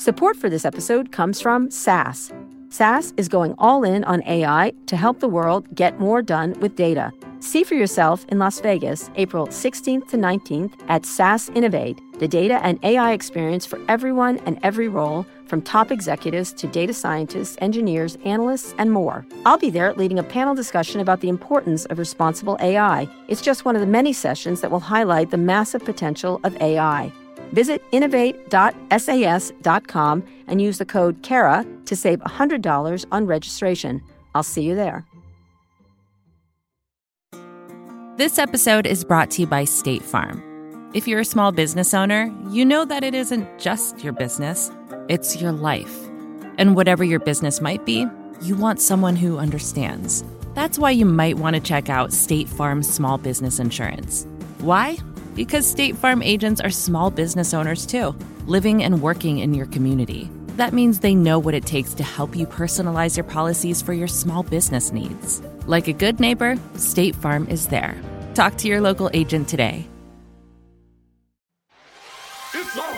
Support for this episode comes from SAS. SAS is going all in on AI to help the world get more done with data. See for yourself in Las Vegas, April 16th to 19th at SAS Innovate, the data and AI experience for everyone and every role, from top executives to data scientists, engineers, analysts, and more. I'll be there leading a panel discussion about the importance of responsible AI. It's just one of the many sessions that will highlight the massive potential of AI. Visit innovate.sas.com and use the code CARA to save $100 on registration. I'll see you there. This episode is brought to you by State Farm. If you're a small business owner, you know that it isn't just your business, it's your life. And whatever your business might be, you want someone who understands. That's why you might want to check out State Farm Small Business Insurance. Why? Because State Farm agents are small business owners too, living and working in your community. That means they know what it takes to help you personalize your policies for your small business needs. Like a good neighbor, State Farm is there. Talk to your local agent today. It's on.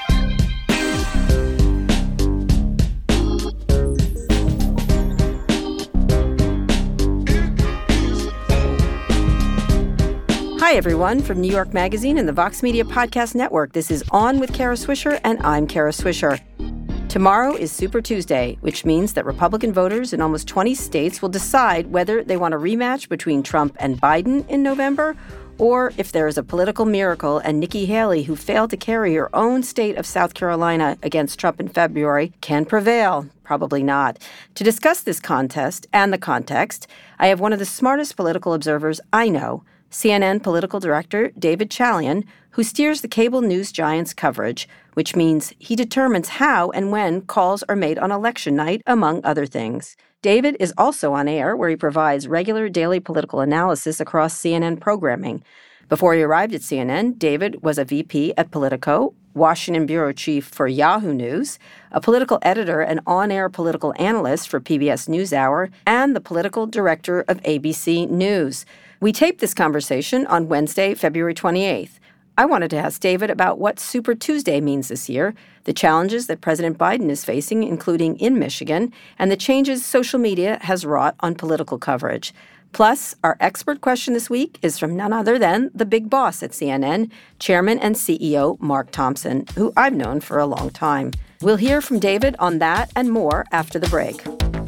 Hi, everyone, from New York Magazine and the Vox Media Podcast Network. This is On with Kara Swisher, and I'm Kara Swisher. Tomorrow is Super Tuesday, which means that Republican voters in almost 20 states will decide whether they want a rematch between Trump and Biden in November, or if there is a political miracle and Nikki Haley, who failed to carry her own state of South Carolina against Trump in February, can prevail. Probably not. To discuss this contest and the context, I have one of the smartest political observers I know, CNN political director David Chalian, who steers the cable news giant's coverage, which means he determines how and when calls are made on election night, among other things. David is also on air, where he provides regular daily political analysis across CNN programming. Before he arrived at CNN, David was a VP at Politico, Washington bureau chief for Yahoo News, a political editor and on-air political analyst for PBS NewsHour, and the political director of ABC News. We taped this conversation on Wednesday, February 28th. I wanted to ask David about what Super Tuesday means this year, the challenges that President Biden is facing, including in Michigan, and the changes social media has wrought on political coverage. Plus, our expert question this week is from none other than the big boss at CNN, Chairman and CEO Mark Thompson, who I've known for a long time. We'll hear from David on that and more after the break.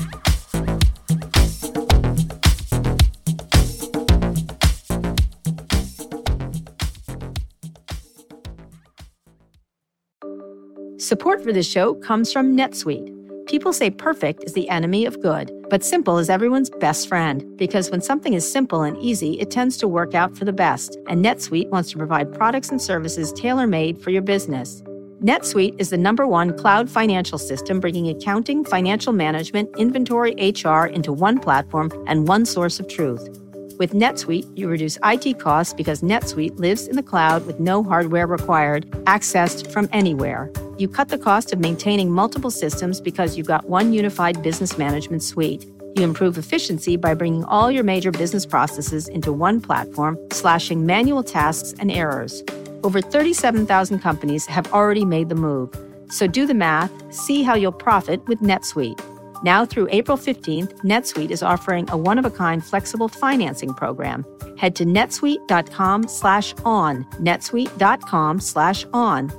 Support for this show comes from NetSuite. People say perfect is the enemy of good, but simple is everyone's best friend. Because when something is simple and easy, it tends to work out for the best. And NetSuite wants to provide products and services tailor-made for your business. NetSuite is the #1 cloud financial system, bringing accounting, financial management, inventory, HR into one platform and one source of truth. With NetSuite, you reduce IT costs because NetSuite lives in the cloud with no hardware required, accessed from anywhere. You cut the cost of maintaining multiple systems because you've got one unified business management suite. You improve efficiency by bringing all your major business processes into one platform, slashing manual tasks and errors. Over 37,000 companies have already made the move. So do the math, see how you'll profit with NetSuite. Now through April 15th, NetSuite is offering a one-of-a-kind flexible financing program. Head to netsuite.com/on, netsuite.com/on,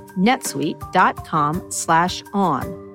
netsuite.com/on.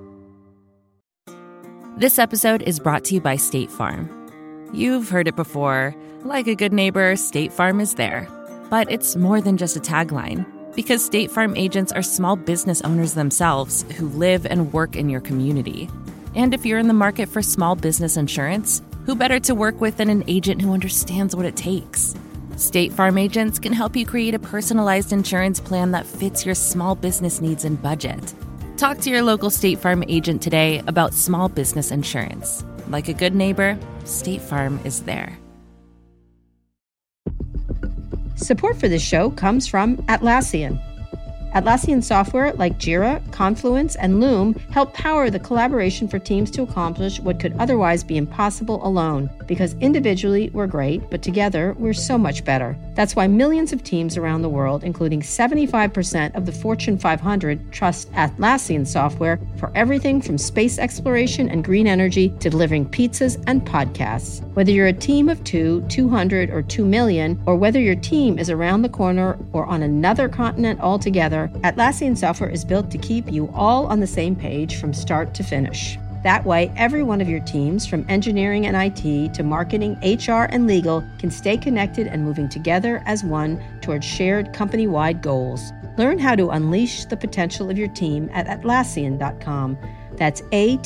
This episode is brought to you by State Farm. You've heard it before. Like a good neighbor, State Farm is there. But it's more than just a tagline, because State Farm agents are small business owners themselves who live and work in your community. And if you're in the market for small business insurance, who better to work with than an agent who understands what it takes? State Farm agents can help you create a personalized insurance plan that fits your small business needs and budget. Talk to your local State Farm agent today about small business insurance. Like a good neighbor, State Farm is there. Support for this show comes from Atlassian. Atlassian software like Jira, Confluence, and Loom help power the collaboration for teams to accomplish what could otherwise be impossible alone. Because individually, we're great, but together, we're so much better. That's why millions of teams around the world, including 75% of the Fortune 500, trust Atlassian software for everything from space exploration and green energy to delivering pizzas and podcasts. Whether you're a team of 2, 200, or 2 million, or whether your team is around the corner or on another continent altogether, Atlassian software is built to keep you all on the same page from start to finish. That way, every one of your teams, from engineering and IT to marketing, HR, and legal, can stay connected and moving together as one towards shared company-wide goals. Learn how to unleash the potential of your team at Atlassian.com. That's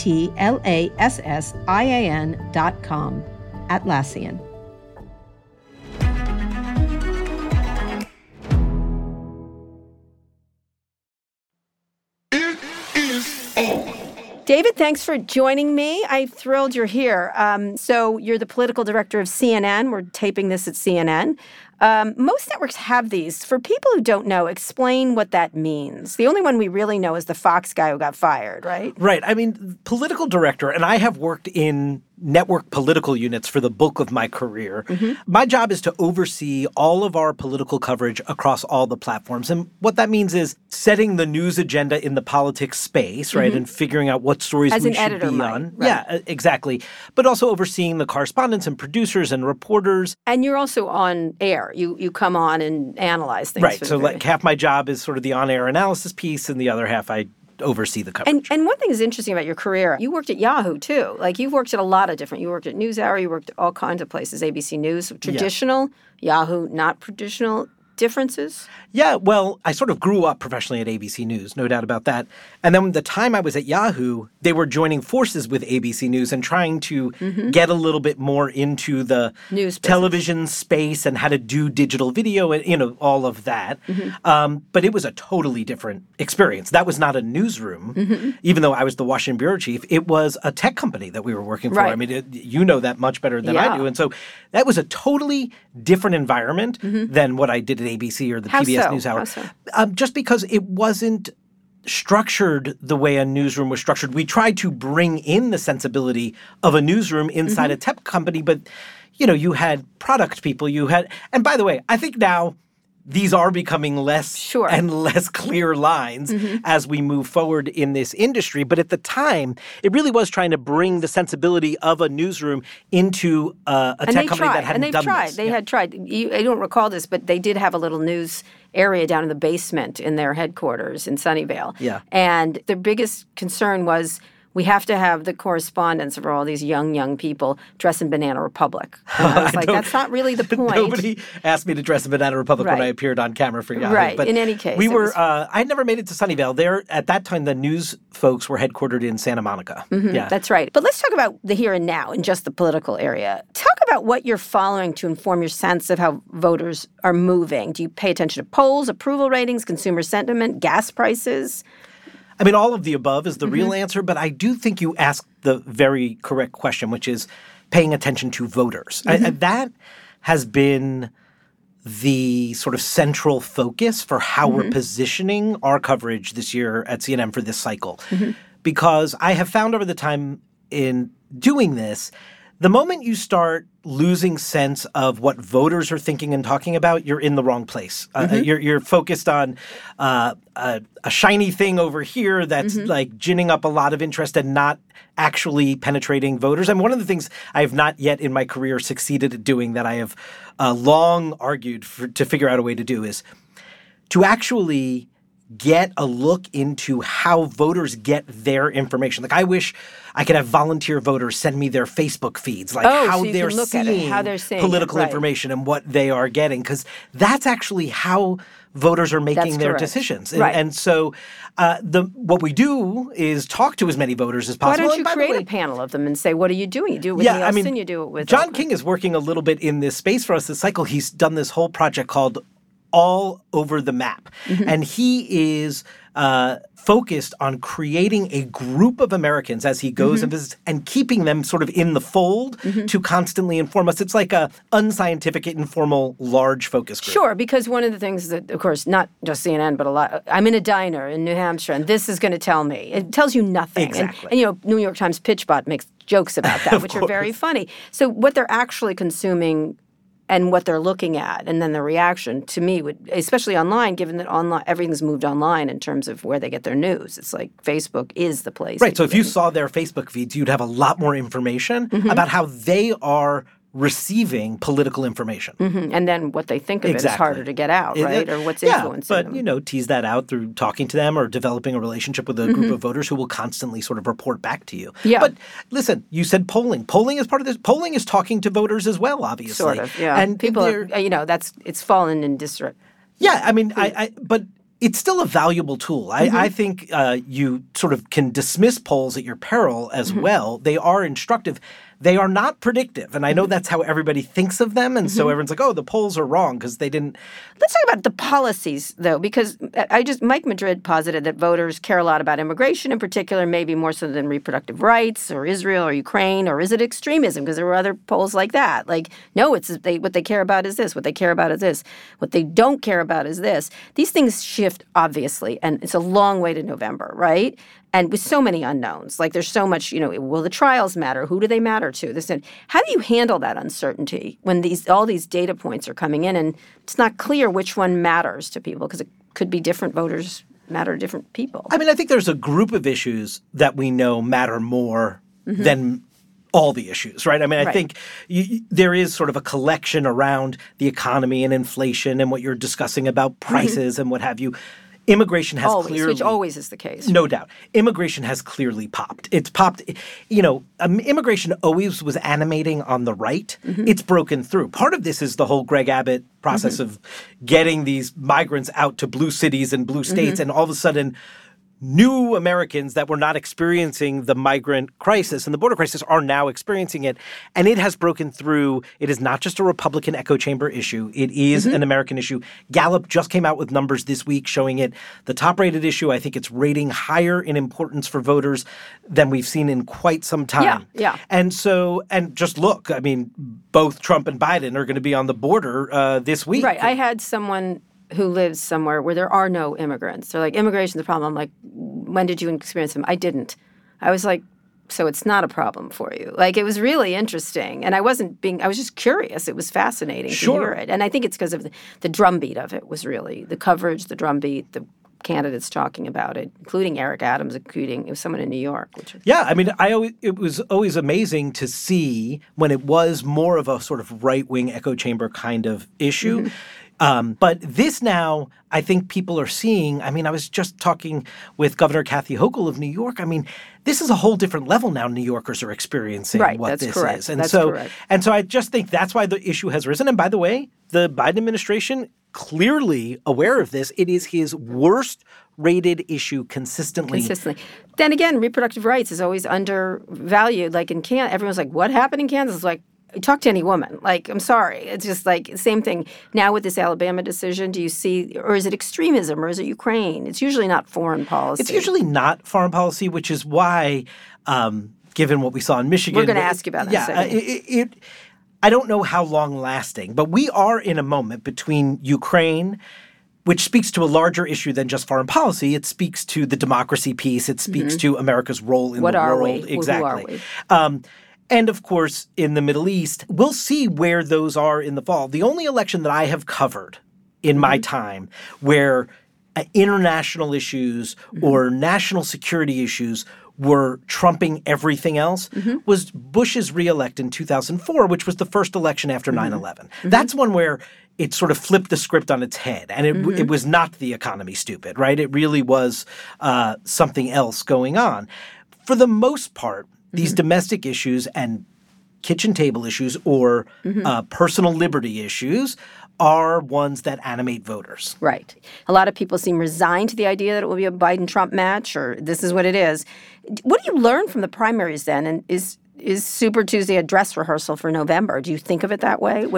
Atlassian.com. Atlassian. David, thanks for joining me. I'm thrilled you're here. So you're the political director of CNN. We're taping this at CNN. Most networks have these. For people who don't know, explain what that means. The only one we really know is the Fox guy who got fired, right? Right. I mean, political director, and I have worked in network political units for the bulk of my career. Mm-hmm. My job is to oversee all of our political coverage across all the platforms. And what that means is setting the news agenda in the politics space, right, and figuring out what stories we should be on. Right. Yeah, exactly. But also overseeing the correspondents and producers and reporters. And you're also on air. You come on and analyze things. Right. So like half my job is sort of the on-air analysis piece, and the other half I oversee the coverage. And one thing is interesting about your career, you worked at Yahoo too. Like you've worked at a lot of different, you worked at NewsHour, you worked at all kinds of places, ABC News, traditional, Yahoo, not traditional. Differences? Yeah, well, I sort of grew up professionally at ABC News, no doubt about that. And then the time I was at Yahoo, they were joining forces with ABC News and trying to get a little bit more into the news television space and how to do digital video and, all of that. But it was a totally different experience. That was not a newsroom, even though I was the Washington bureau chief. It was a tech company that we were working for. Right. I mean, you know that much better than I do. And so that was a totally different environment than what I did at ABC or the PBS NewsHour. Just because it wasn't structured the way a newsroom was structured. We tried to bring in the sensibility of a newsroom inside a tech company, but, you had product people, and by the way, I think now these are becoming less and less clear lines as we move forward in this industry. But at the time, it really was trying to bring the sensibility of a newsroom into a tech company that hadn't done this. They had tried. I don't recall this, but they did have a little news area down in the basement in their headquarters in Sunnyvale. Yeah. And their biggest concern was, we have to have the correspondents for all these young people dress in Banana Republic. And I was like, that's not really the point. Nobody asked me to dress in Banana Republic when I appeared on camera for Yahoo. Right. But in any case. I never made it to Sunnyvale. There, at that time, the news folks were headquartered in Santa Monica. Yeah. That's right. But let's talk about the here and now in just the political area. Talk about what you're following to inform your sense of how voters are moving. Do you pay attention to polls, approval ratings, consumer sentiment, gas prices? I mean, all of the above is the real answer, but I do think you asked the very correct question, which is paying attention to voters. That has been the sort of central focus for how we're positioning our coverage this year at CNN for this cycle. Because I have found over the time in doing this, the moment you start losing sense of what voters are thinking and talking about, you're in the wrong place. You're focused on a shiny thing over here that's like ginning up a lot of interest and not actually penetrating voters. And one of the things I have not yet in my career succeeded at doing that I have long argued to figure out a way to do is to actually get a look into how voters get their information. Like, I wish I could have volunteer voters send me their Facebook feeds, like how they're seeing political information and what they are getting, because that's actually how voters are making their decisions. And so what we do is talk to as many voters as possible. Why don't you create a panel of them and say, what are you doing? You do it with Nielsen, you do it with... John King is working a little bit in this space for us this cycle. He's done this whole project called All Over the Map. And he is focused on creating a group of Americans as he goes and visits and keeping them sort of in the fold to constantly inform us. It's like a unscientific, informal, large focus group. Sure, because one of the things that, of course, not just CNN, but a lot, I'm in a diner in New Hampshire, and this is going to tell me. It tells you nothing. Exactly. And New York Times PitchBot makes jokes about that, which are very funny. So what they're actually consuming and what they're looking at, and then the reaction to me would, especially online, given that online everything's moved online in terms of where they get their news. It's like Facebook is the place. Right. So if you saw their Facebook feeds, you'd have a lot more information about how they are receiving political information. And then what they think of it is harder to get out, right? Or what's influencing them. But, tease that out through talking to them or developing a relationship with a group of voters who will constantly sort of report back to you. Yeah. But listen, you said polling. Polling is part of this. Polling is talking to voters as well, obviously. Sort of, yeah. And people are, it's fallen in disarray. Yeah, I mean, but it's still a valuable tool. I think you sort of can dismiss polls at your peril as well. They are instructive. They are not predictive. And I know that's how everybody thinks of them. And so everyone's like, oh, the polls are wrong because they didn't. Let's talk about the policies, though, because Mike Madrid posited that voters care a lot about immigration in particular, maybe more so than reproductive rights or Israel or Ukraine, or is it extremism? Because there were other polls like that. Like, no, what they care about is this. What they care about is this. What they don't care about is this. These things shift, obviously, and it's a long way to November, right? And with so many unknowns, like there's so much, will the trials matter? Who do they matter to? How do you handle that uncertainty when all these data points are coming in and it's not clear which one matters to people because it could be different voters matter to different people? I mean, I think there's a group of issues that we know matter more than all the issues, right? I mean, I think there is sort of a collection around the economy and inflation and what you're discussing about prices and what have you. Immigration has clearly... Which always is the case. No doubt. Immigration has clearly popped. It's popped. Immigration always was animating on the right. It's broken through. Part of this is the whole Greg Abbott process of getting these migrants out to blue cities and blue states, and all of a sudden new Americans that were not experiencing the migrant crisis and the border crisis are now experiencing it. And it has broken through. It is not just a Republican echo chamber issue. It is an American issue. Gallup just came out with numbers this week showing it the top-rated issue. I think it's rating higher in importance for voters than we've seen in quite some time. Yeah. And just look, I mean, both Trump and Biden are going to be on the border this week. Right. I had someone who lives somewhere where there are no immigrants. They're like, immigration's a problem. I'm like, when did you experience them? I didn't. I was like, so it's not a problem for you. Like, it was really interesting. And I was just curious. It was fascinating to hear it. And I think it's because of the drumbeat of it was really the coverage, the drumbeat, the candidates talking about it, including Eric Adams, it was someone in New York. Yeah, I mean, it was always amazing to see when it was more of a sort of right-wing echo chamber kind of issue. But this now, I think people are seeing. I mean, I was just talking with Governor Kathy Hochul of New York. I mean, this is a whole different level now New Yorkers are experiencing what this is. And so I just think that's why the issue has risen. And by the way, the Biden administration clearly aware of this. It is his worst rated issue consistently. Then again, reproductive rights is always undervalued. Like in Kansas, everyone's like, what happened in Kansas? It's like, talk to any woman. Like, I'm sorry. It's just like same thing. Now with this Alabama decision, do you see, or is it extremism or is it Ukraine? It's usually not foreign policy. It's usually not foreign policy, which is why, given what we saw in Michigan. We're going to ask you about that. I don't know how long lasting, but we are in a moment between Ukraine, which speaks to a larger issue than just foreign policy. It speaks to the democracy piece. It speaks to America's role in the world. What are we? Exactly. Who are we? And, of course, in the Middle East, we'll see where those are in the fall. The only election that I have covered in my time where international issues or national security issues were trumping everything else was Bush's reelect in 2004, which was the first election after 9/11. That's one where it sort of flipped the script on its head. And it was not the economy stupid, right? It really was something else going on. For the most part, these domestic issues and kitchen table issues or personal liberty issues are ones that animate voters. Right. A lot of people seem resigned to the idea that it will be a Biden-Trump match or this is what it is. What do you learn from the primaries then? And is Super Tuesday a dress rehearsal for November? Do you think of it that way when you're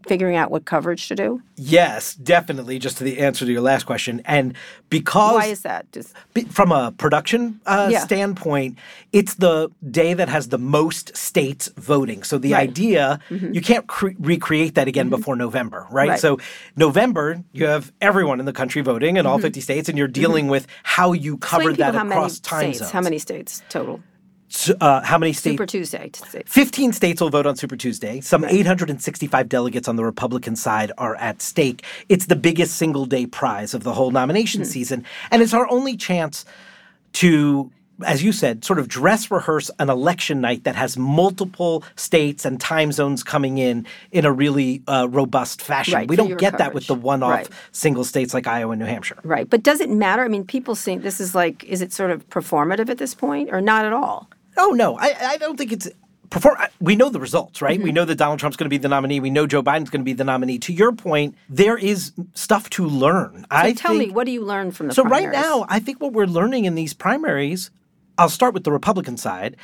figuring out what coverage to do? Yes, definitely, just to the answer to your last question. And because... Why is that? From a production standpoint, it's the day that has the most states voting. So the idea, you can't recreate that again before November, right? So November, you have everyone in the country voting in all 50 states, and you're dealing with how you cover that across time zones. How many states total? How many states? Super Tuesday. 15 states will vote on Super Tuesday. Some 865 delegates on the Republican side are at stake. It's the biggest single-day prize of the whole nomination season. And it's our only chance to, as you said, sort of dress rehearse an election night that has multiple states and time zones coming in a really robust fashion. Right, we don't get that with the one-off Right. single states like Iowa and New Hampshire. Right. But does it matter? I mean, people think this is like, is it sort of performative at this point or not at all? Oh, no. I don't think it's we know the results, right? We know that Donald Trump's going to be the nominee. We know Joe Biden's going to be the nominee. To your point, there is stuff to learn. So tell me, what do you learn from the primaries? primaries? Right now, I think what we're learning in these primaries, I'll start with the Republican side.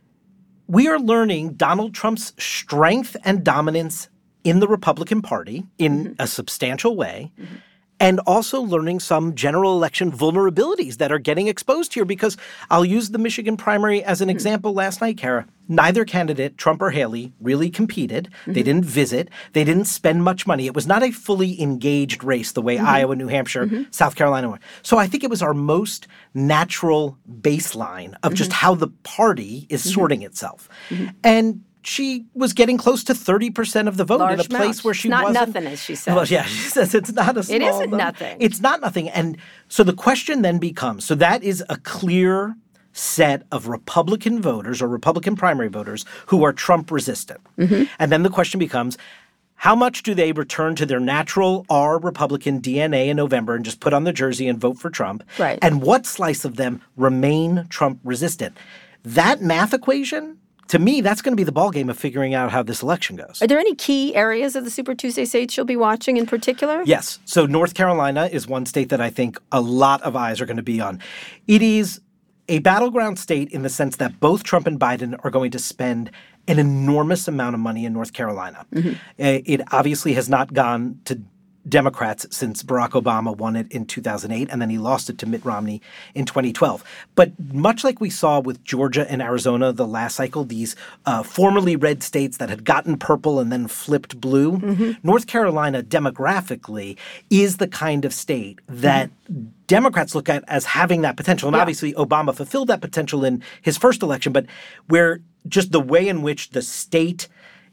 We are learning Donald Trump's strength and dominance in the Republican Party in a substantial way. And also learning some general election vulnerabilities that are getting exposed here, because I'll use the Michigan primary as an example last night, Kara. Neither candidate, Trump or Haley, really competed. They didn't visit. They didn't spend much money. It was not a fully engaged race the way Iowa, New Hampshire, South Carolina were. So I think it was our most natural baseline of just how the party is sorting itself. And she was getting close to 30% of the vote in a place where she wasn't. Not nothing, as she said. Well, yeah, she says it's not a small It isn't number. nothing. It's not nothing. And so the question then becomes, so that is a clear set of Republican voters or Republican primary voters who are Trump resistant. And then the question becomes, how much do they return to their natural Republican DNA in November and just put on the jersey and vote for Trump? Right. And what slice of them remain Trump resistant? That math equation, to me, that's going to be the ballgame of figuring out how this election goes. Are there any key areas of the Super Tuesday states you'll be watching in particular? Yes. So North Carolina is one state that I think a lot of eyes are going to be on. It is a battleground state in the sense that both Trump and Biden are going to spend an enormous amount of money in North Carolina. It obviously has not gone to Democrats since Barack Obama won it in 2008, and then he lost it to Mitt Romney in 2012. But much like we saw with Georgia and Arizona the last cycle, these formerly red states that had gotten purple and then flipped blue, North Carolina demographically is the kind of state that Democrats look at as having that potential. And obviously Obama fulfilled that potential in his first election, but where just the way in which the state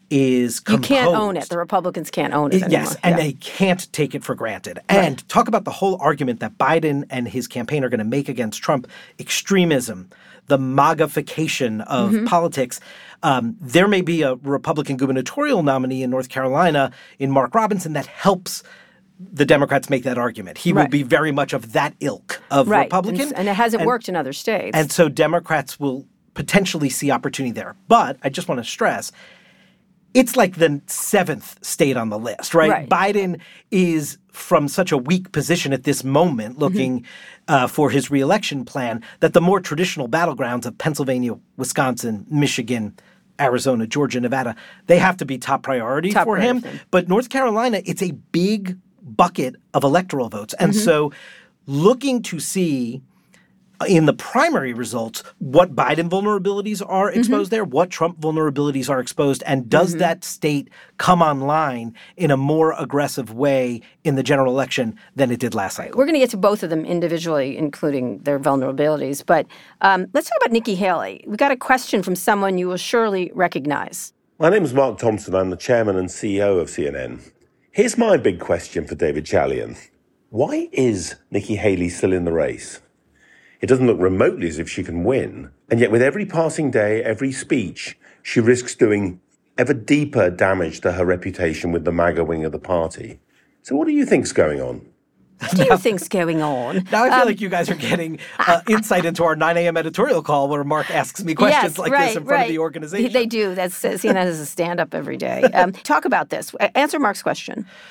is composed. You can't own it. The Republicans can't own it anymore. Yes, and they can't take it for granted. And talk about the whole argument that Biden and his campaign are going to make against Trump, extremism, the MAGAification of politics. There may be a Republican gubernatorial nominee in North Carolina in Mark Robinson that helps the Democrats make that argument. He will be very much of that ilk of Republican. And it hasn't worked in other states. And so Democrats will potentially see opportunity there. But I just want to stress, it's like the seventh state on the list, right? Biden is from such a weak position at this moment looking for his reelection plan that the more traditional battlegrounds of Pennsylvania, Wisconsin, Michigan, Arizona, Georgia, Nevada, they have to be top priority for him. But North Carolina, it's a big bucket of electoral votes. And so looking to see in the primary results what Biden vulnerabilities are exposed there, what Trump vulnerabilities are exposed, and does that state come online in a more aggressive way in the general election than it did last cycle? We're going to get to both of them individually, including their vulnerabilities. But let's talk about Nikki Haley. We got a question from someone you will surely recognize. My name is Mark Thompson. I'm the chairman and CEO of CNN. Here's my big question for David Chalian. Why is Nikki Haley still in the race? It doesn't look remotely as if she can win. And yet with every passing day, every speech, she risks doing ever deeper damage to her reputation with the MAGA wing of the party. So what do you think's going on? What do you think's going on? Now I feel like you guys are getting insight into our 9 a.m. editorial call where Mark asks me questions this in front of the organization. They do. That's CNN has a stand-up every day. Talk about this. Answer Mark's question.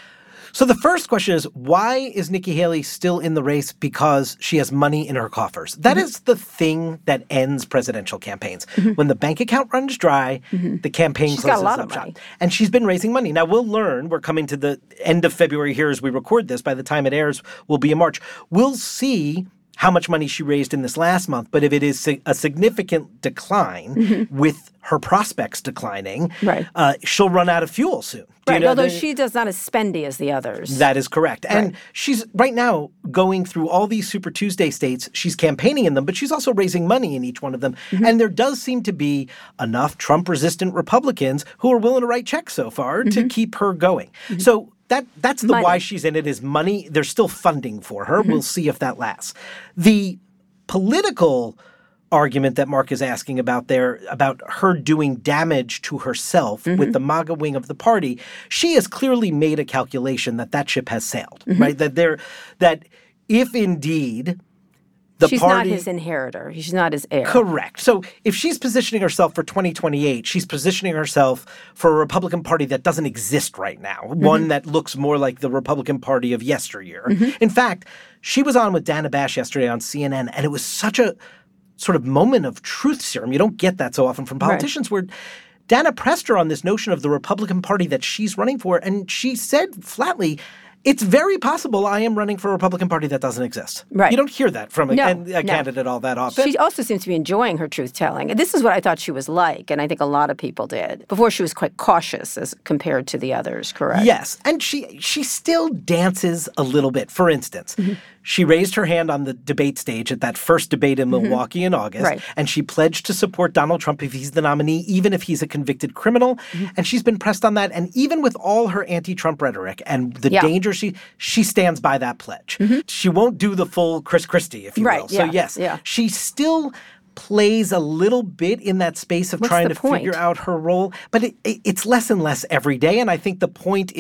So the first question is, why is Nikki Haley still in the race? Because she has money in her coffers. That is the thing that ends presidential campaigns. When the bank account runs dry, the campaign She's got a closes lot up of shop. money. And she's been raising money. Now, we'll learn. We're coming to the end of February here as we record this. By the time it airs, we'll be in March. We'll see how much money she raised in this last month. But if it is a significant decline with her prospects declining, she'll run out of fuel soon. Right, although she does not as spendy as the others. That is correct. And she's right now going through all these Super Tuesday states. She's campaigning in them, but she's also raising money in each one of them. And there does seem to be enough Trump-resistant Republicans who are willing to write checks so far to keep her going. So that's the why she's in it, is money. There's still funding for her. We'll see if that lasts. The political argument that Mark is asking about there, about her doing damage to herself with the MAGA wing of the party, she has clearly made a calculation that ship has sailed, right? That if indeed she's not his inheritor. She's not his heir. Correct. So if she's positioning herself for 2028, she's positioning herself for a Republican Party that doesn't exist right now, one that looks more like the Republican Party of yesteryear. In fact, she was on with Dana Bash yesterday on CNN, and it was such a sort of moment of truth serum. You don't get that so often from politicians, where Dana pressed her on this notion of the Republican Party that she's running for, and she said flatly, it's very possible I am running for a Republican Party that doesn't exist. Right. You don't hear that from a candidate all that often. She also seems to be enjoying her truth-telling. And this is what I thought she was like, and I think a lot of people did. Before, she was quite cautious as compared to the others, correct? Yes, and she still dances a little bit. For instance, she raised her hand on the debate stage at that first debate in Milwaukee in August, and she pledged to support Donald Trump if he's the nominee, even if he's a convicted criminal. And she's been pressed on that. And even with all her anti-Trump rhetoric and the danger, she stands by that pledge. She won't do the full Chris Christie, if you will. So yes, she still plays a little bit in that space of trying to figure out her role, but it's less and less every day. And I think the point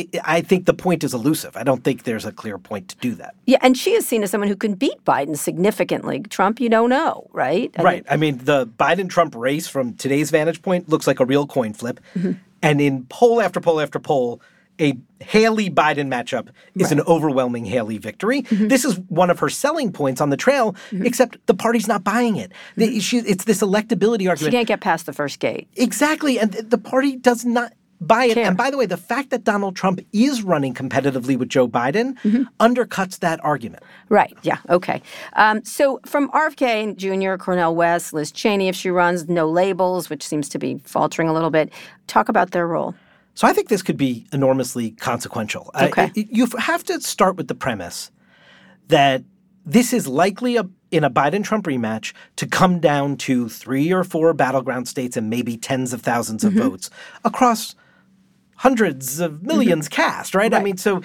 is elusive. I don't think there's a clear point to do that. Yeah, and she is seen as someone who can beat Biden significantly. Trump, you don't know, right? I mean, the Biden-Trump race from today's vantage point looks like a real coin flip. And in poll after poll after poll, a Haley-Biden matchup is an overwhelming Haley victory. This is one of her selling points on the trail, except the party's not buying it. It's this electability argument. She can't get past the first gate. Exactly, and the party does not buy it. And by the way, the fact that Donald Trump is running competitively with Joe Biden undercuts that argument. Right, yeah, okay. So from RFK Jr., Cornel West, Liz Cheney, if she runs, no labels, which seems to be faltering a little bit. Talk about their role. So I think this could be enormously consequential. Okay. You have to start with the premise that this is likely in a Biden-Trump rematch to come down to 3 or 4 battleground states and maybe tens of thousands of votes across hundreds of millions cast, right? I mean, so,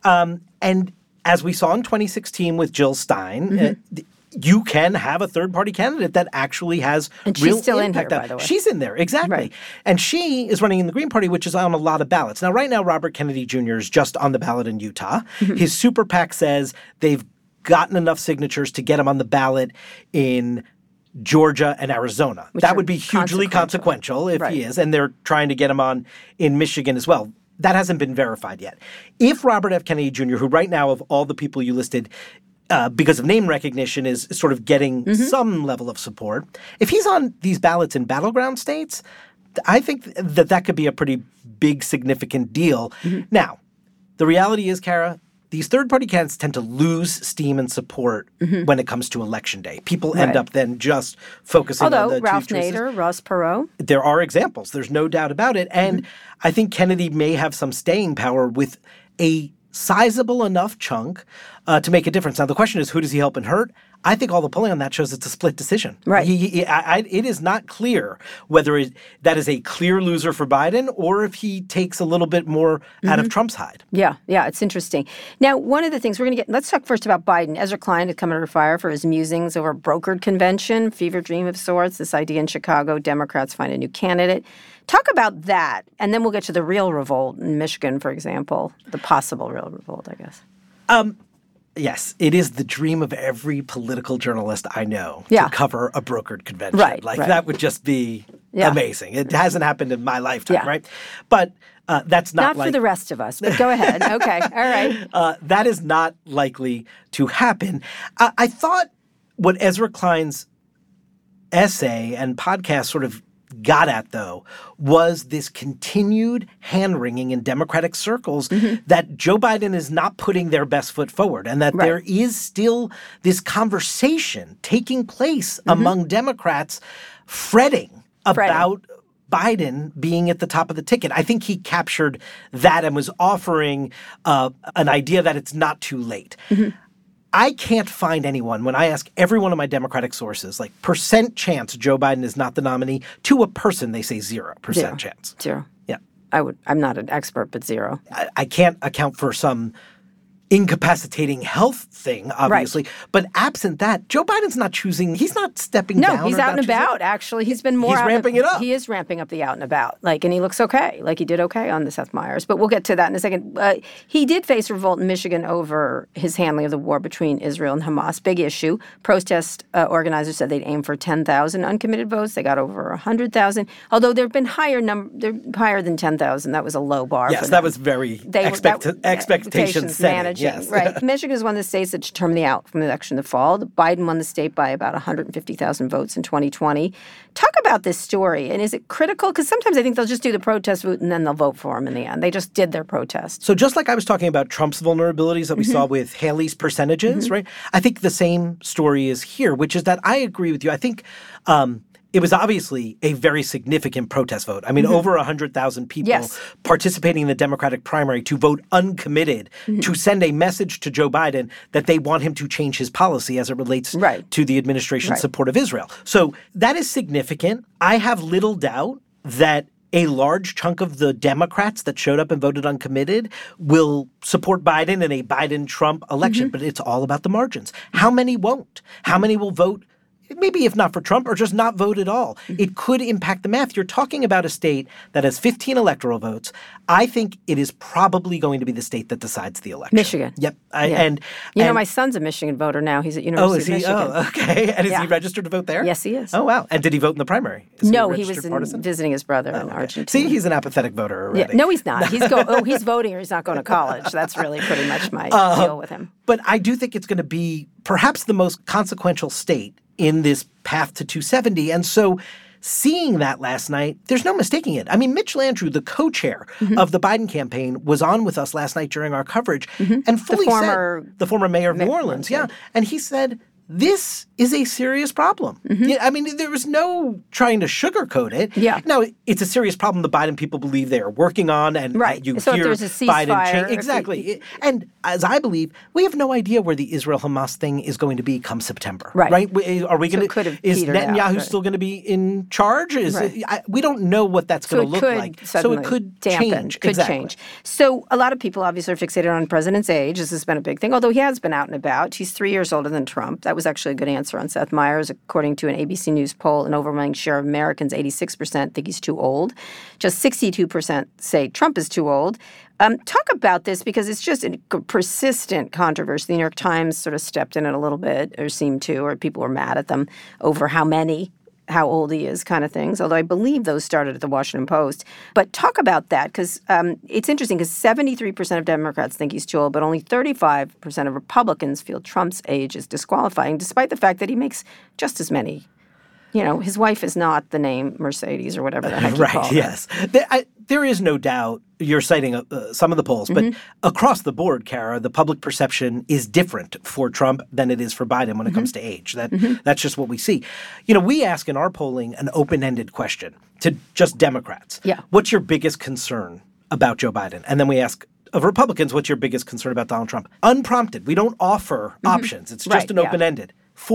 and as we saw in 2016 with Jill Stein, you can have a third-party candidate that actually has real impact. And she's still in here, by the way. She's in there, exactly. Right. And she is running in the Green Party, which is on a lot of ballots. Now, right now, Robert Kennedy Jr. is just on the ballot in Utah. His super PAC says they've gotten enough signatures to get him on the ballot in Georgia and Arizona. That would be hugely consequential if he is. And they're trying to get him on in Michigan as well. That hasn't been verified yet. If Robert F. Kennedy Jr., who right now, of all the people you listed, because of name recognition, is sort of getting some level of support. If he's on these ballots in battleground states, I think that could be a pretty big, significant deal. Now, the reality is, Kara, these third-party candidates tend to lose steam and support when it comes to Election Day. People end up then just focusing on the Ralph two choices. Nader, Ross Perot. There are examples. There's no doubt about it. And I think Kennedy may have some staying power with a sizable enough chunk to make a difference. Now, the question is, who does he help and hurt? I think all the polling on that shows it's a split decision. Right. It is not clear whether that is a clear loser for Biden or if he takes a little bit more out of Trump's hide. Yeah, it's interesting. Now, one of the things let's talk first about Biden. Ezra Klein had come under fire for his musings over a brokered convention, fever dream of sorts, this idea in Chicago, Democrats find a new candidate. Talk about that, and then we'll get to the real revolt in Michigan, for example, the possible real revolt, I guess. Yes, it is the dream of every political journalist I know to cover a brokered convention. That would just be amazing. It hasn't happened in my lifetime, right? But That's not for the rest of us, but go ahead. Okay, all right. That is not likely to happen. I thought what Ezra Klein's essay and podcast sort of got at, though, was this continued hand-wringing in Democratic circles that Joe Biden is not putting their best foot forward, and that there is still this conversation taking place among Democrats fretting about Biden being at the top of the ticket. I think he captured that and was offering an idea that it's not too late. I can't find anyone, when I ask every one of my Democratic sources, like percent chance Joe Biden is not the nominee, to a person they say 0% chance. Zero. Yeah. I'm not an expert, but zero. I can't account for some incapacitating health thing, obviously. But absent that, Joe Biden's not choosing, he's not stepping down. No, he's out and about, actually. He's been more He's ramping it up. He is ramping up the out and about. And he looks okay. He did okay on the Seth Meyers. But we'll get to that in a second. He did face revolt in Michigan over his handling of the war between Israel and Hamas. Big issue. Protest organizers said they'd aim for 10,000 uncommitted votes. They got over 100,000. Although there have been higher than 10,000. That was a low bar. Yes, that was very expectations setting. Yes. Right. Michigan is one of the states that determined the outcome of the election in the fall. Biden won the state by about 150,000 votes in 2020. Talk about this story. And is it critical? Because sometimes I think they'll just do the protest vote and then they'll vote for him in the end. They just did their protest. So just like I was talking about Trump's vulnerabilities that we saw with Haley's percentages, right? I think the same story is here, which is that I agree with you. I think it was obviously a very significant protest vote. I mean, over 100,000 people participating in the Democratic primary to vote uncommitted, to send a message to Joe Biden that they want him to change his policy as it relates to the administration's support of Israel. So that is significant. I have little doubt that a large chunk of the Democrats that showed up and voted uncommitted will support Biden in a Biden-Trump election. But it's all about the margins. How many won't? How many will vote maybe if not for Trump, or just not vote at all? It could impact the math. You're talking about a state that has 15 electoral votes. I think it is probably going to be the state that decides the election. Michigan. Yep. And my son's a Michigan voter now. He's at University of Michigan. Oh, okay. And is he registered to vote there? Yes, he is. Oh, wow. And did he vote in the primary? No, he was visiting his brother in Argentina. See, he's an apathetic voter already. Yeah. No, he's not. He's voting or he's not going to college. That's really pretty much my deal with him. But I do think it's going to be perhaps the most consequential state in this path to 270. And so seeing that last night, there's no mistaking it. I mean, Mitch Landrieu, the co-chair of the Biden campaign, was on with us last night during our coverage and fully said, the former mayor of New Orleans, and he said, this is a serious problem. Yeah, I mean, there was no trying to sugarcoat it. Yeah. Now, it's a serious problem the Biden people believe they are working on, and you so hear if there's a ceasefire, Biden exactly. And as I believe, we have no idea where the Israel-Hamas thing is going to be come September. Right? Are we going to? Is Netanyahu still going to be in charge? We don't know what that's going to look like. So it could change. Could change. So a lot of people obviously are fixated on the president's age. This has been a big thing, although he has been out and about. He's 3 years older than Trump. That was actually a good answer on Seth Meyers. According to an ABC News poll, an overwhelming share of Americans, 86%, think he's too old. Just 62% say Trump is too old. Talk about this because it's just a persistent controversy. The New York Times sort of stepped in it a little bit, or seemed to, or people were mad at them over how old he is kind of things, although I believe those started at the Washington Post. But talk about that, because it's interesting, because 73% of Democrats think he's too old, but only 35% of Republicans feel Trump's age is disqualifying, despite the fact that he makes just as many. His wife is not the name Mercedes or whatever the heck you call her. Yes. There is no doubt, you're citing some of the polls, but across the board, Kara, the public perception is different for Trump than it is for Biden when it comes to age. That's just what we see. We ask in our polling an open-ended question to just Democrats. Yeah. What's your biggest concern about Joe Biden? And then we ask of Republicans, what's your biggest concern about Donald Trump? Unprompted. We don't offer options. It's just an open-ended.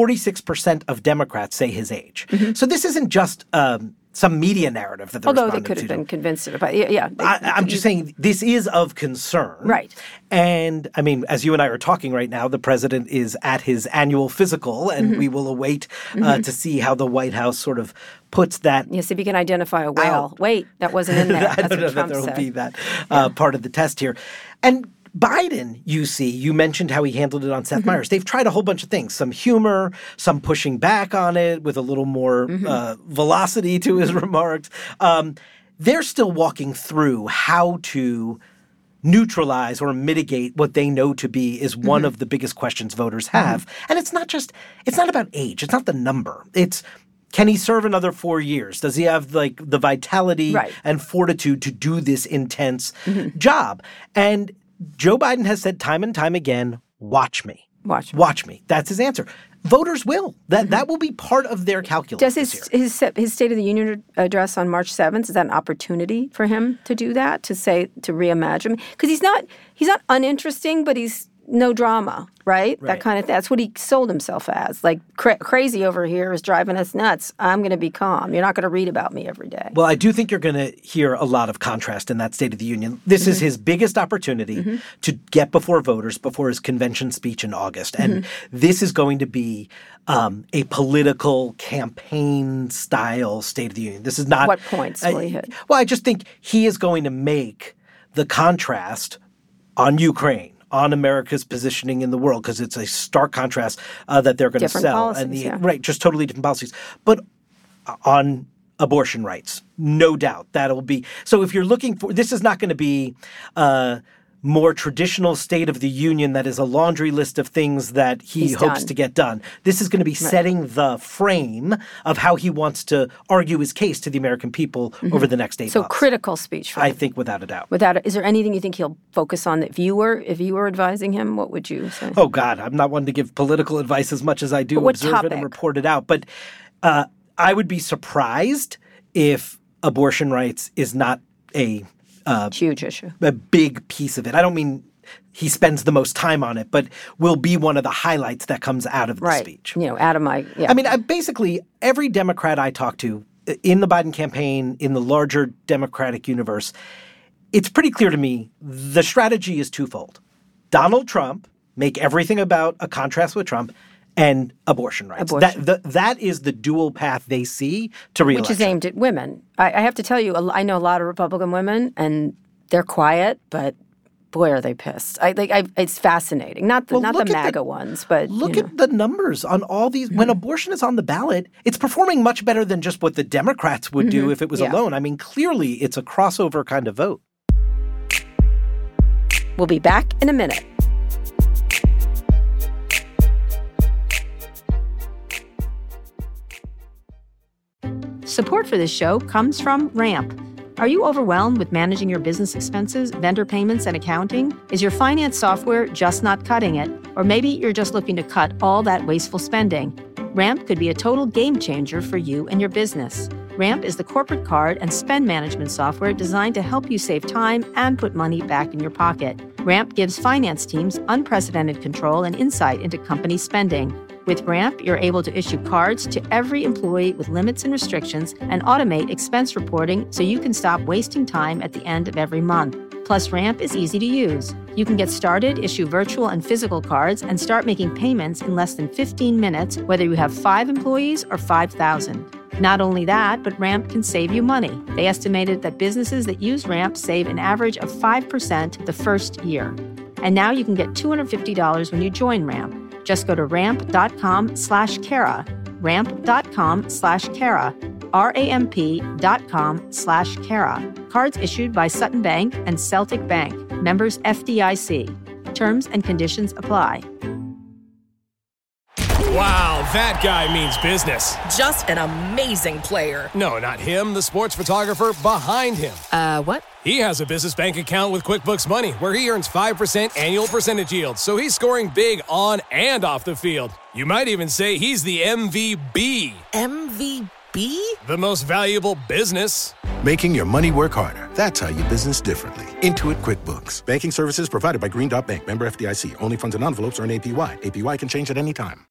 46% of Democrats say his age. So this isn't just some media narrative that they're Although responding they could to. have been convinced of it. Yeah. I'm just saying this is of concern. Right. And, I mean, as you and I are talking right now, the president is at his annual physical, and we will await to see how the White House sort of puts that Yes, if you can identify a whale. Wait, that wasn't in there. I don't know that there will be that part of the test here. And Biden, you mentioned how he handled it on Seth Meyers. They've tried a whole bunch of things, some humor, some pushing back on it with a little more velocity to his remarks. they're still walking through how to neutralize or mitigate what they know to be is one of the biggest questions voters have. And it's not about age. It's not the number. It's, can he serve another 4 years? Does he have the vitality and fortitude to do this intense job? And Joe Biden has said time and time again, watch me. Watch me. That's his answer. Voters will. That will be part of their calculus. Does his State of the Union address on March 7th, is that an opportunity for him to do that, to reimagine? Because he's not uninteresting, but he's no drama, right? That kind of thing. That's what he sold himself as. Like, crazy over here is driving us nuts. I'm going to be calm. You're not going to read about me every day. Well, I do think you're going to hear a lot of contrast in that State of the Union. This is his biggest opportunity to get before voters before his convention speech in August. And this is going to be a political campaign-style State of the Union. This is not— What points will he hit? Well, I just think he is going to make the contrast on Ukraine, on America's positioning in the world, because it's a stark contrast that they're going to sell. Policies, Right, just totally different policies. But on abortion rights, no doubt that'll be. So if you're looking for, this is not going to be more traditional State of the Union that is a laundry list of things that he hopes to get done. This is going to be setting the frame of how he wants to argue his case to the American people over the next 8 months. So critical speech for him. I think without a doubt. Is there anything you think he'll focus on if you were advising him? What would you say? Oh, God, I'm not one to give political advice as much as I do observe it and report it out. But I would be surprised if abortion rights is not a huge issue, a big piece of it. I don't mean he spends the most time on it, but will be one of the highlights that comes out of the speech. Out of my— I mean, basically, every Democrat I talk to in the Biden campaign, in the larger Democratic universe, it's pretty clear to me the strategy is twofold. Donald Trump, make everything about a contrast with Trump, and abortion rights. That is the dual path they see to re-election. Which is aimed at women. I have to tell you, I know a lot of Republican women, and they're quiet, but boy, are they pissed. It's fascinating. Not the MAGA ones, but look at the numbers on all these. When abortion is on the ballot, it's performing much better than just what the Democrats would do if it was alone. I mean, clearly, it's a crossover kind of vote. We'll be back in a minute. Support for this show comes from Ramp. Are you overwhelmed with managing your business expenses, vendor payments, and accounting? Is your finance software just not cutting it? Or maybe you're just looking to cut all that wasteful spending. Ramp could be a total game changer for you and your business. Ramp is the corporate card and spend management software designed to help you save time and put money back in your pocket. Ramp gives finance teams unprecedented control and insight into company spending. With Ramp, you're able to issue cards to every employee with limits and restrictions and automate expense reporting so you can stop wasting time at the end of every month. Plus, Ramp is easy to use. You can get started, issue virtual and physical cards, and start making payments in less than 15 minutes, whether you have 5 employees or 5,000. Not only that, but Ramp can save you money. They estimated that businesses that use Ramp save an average of 5% the first year. And now you can get $250 when you join Ramp. Just go to ramp.com/Kara, ramp.com/Kara, ramp.com/Kara. Cards issued by Sutton Bank and Celtic Bank, members FDIC. Terms and conditions apply. Wow, that guy means business. Just an amazing player. No, not him, the sports photographer behind him. What? He has a business bank account with QuickBooks Money where he earns 5% annual percentage yield, so he's scoring big on and off the field. You might even say he's the MVB. MVB? The most valuable business. Making your money work harder. That's how you business differently. Intuit QuickBooks. Banking services provided by Green Dot Bank. Member FDIC. Only funds and envelopes earn APY. APY can change at any time.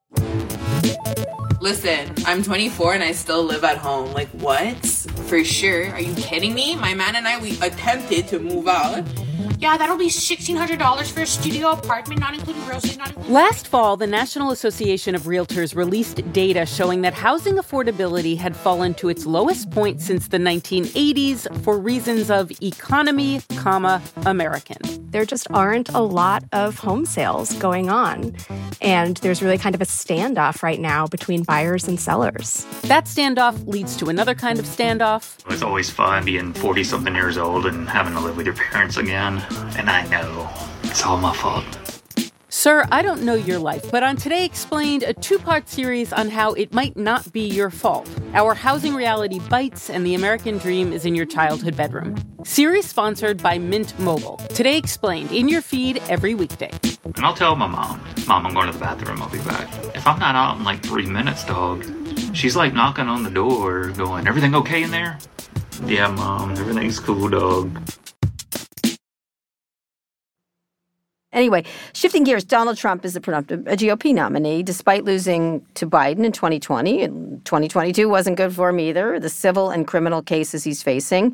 Listen, I'm 24 and I still live at home. Like, what? For sure. Are you kidding me? My man and I, we attempted to move out. Yeah, that'll be $1,600 for a studio apartment, not including groceries, not including... Last fall, the National Association of Realtors released data showing that housing affordability had fallen to its lowest point since the 1980s for reasons of economy, American. There just aren't a lot of home sales going on. And there's really kind of a standoff right now between buyers and sellers. That standoff leads to another kind of standoff. It's always fun being 40-something years old and having to live with your parents again. And I know it's all my fault. Sir, I don't know your life, but on Today Explained, a two-part series on how it might not be your fault. Our housing reality bites and the American dream is in your childhood bedroom. Series sponsored by Mint Mobile. Today Explained, in your feed every weekday. And I'll tell my mom, I'm going to the bathroom, I'll be back. If I'm not out in like 3 minutes, dog, she's like knocking on the door going, everything okay in there? Yeah, Mom, everything's cool, dog. Anyway, shifting gears, Donald Trump is a GOP nominee, despite losing to Biden in 2020. And 2022 wasn't good for him either, the civil and criminal cases he's facing.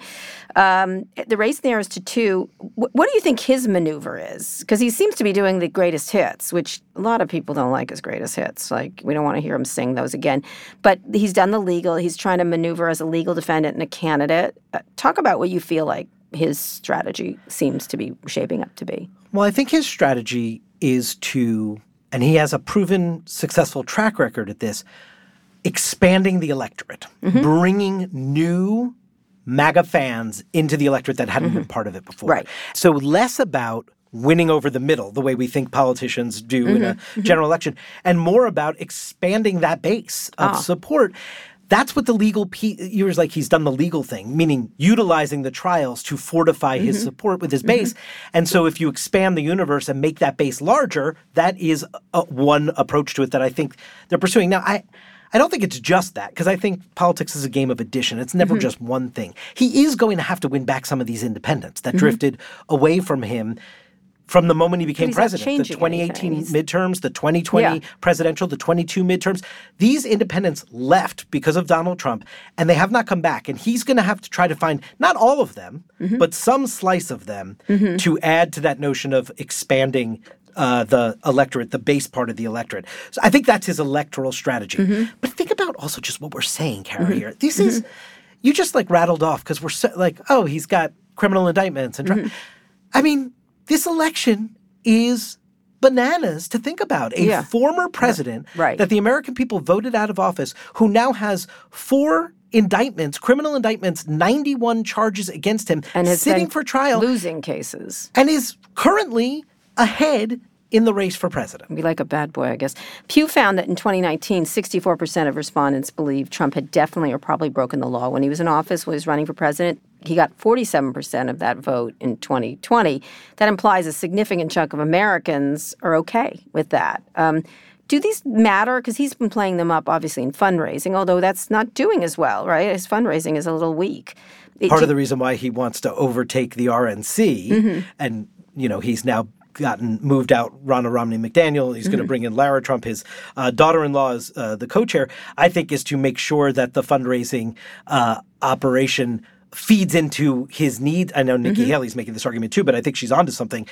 The race narrows to 2. What do you think his maneuver is? Because he seems to be doing the greatest hits, which a lot of people don't like his greatest hits. Like, we don't want to hear him sing those again. But he's done the legal. He's trying to maneuver as a legal defendant and a candidate. Talk about what you feel like his strategy seems to be shaping up to be. Well, I think his strategy is to, and he has a proven successful track record at this, expanding the electorate, bringing new MAGA fans into the electorate that hadn't been part of it before. Right. So less about winning over the middle, the way we think politicians do in a general election, and more about expanding that base of support. That's what the legal years like he's done the legal thing, meaning utilizing the trials to fortify his support with his base. And so if you expand the universe and make that base larger, that is one approach to it that I think they're pursuing. Now, I don't think it's just that, because I think politics is a game of addition. It's never just one thing. He is going to have to win back some of these independents that drifted away from him from the moment he became president, the 2018 midterms, the 2020 presidential, the 22 midterms. These independents left because of Donald Trump, and they have not come back. And he's going to have to try to find not all of them, but some slice of them to add to that notion of expanding the electorate, the base part of the electorate. So I think that's his electoral strategy. But think about also just what we're saying, Kara, here. This is, you just like rattled off because we're so, like, oh, he's got criminal indictments. And I mean, this election is bananas to think about. A former president that the American people voted out of office who now has 4 indictments, criminal indictments, 91 charges against him, and is sitting for trial. Losing cases. And is currently ahead in the race for president. Be like a bad boy, I guess. Pew found that in 2019, 64% of respondents believed Trump had definitely or probably broken the law when he was in office, when he was running for president. He got 47% of that vote in 2020. That implies a significant chunk of Americans are okay with that. Do these matter? Because he's been playing them up, obviously, in fundraising, although that's not doing as well, right? His fundraising is a little weak. Part of the reason why he wants to overtake the RNC, and, you know, he's now gotten moved out Ronna Romney McDaniel. He's going to bring in Lara Trump. His daughter-in-law is the co-chair, I think, is to make sure that the fundraising operation feeds into his needs. I know Nikki Haley's making this argument too, but I think she's onto something.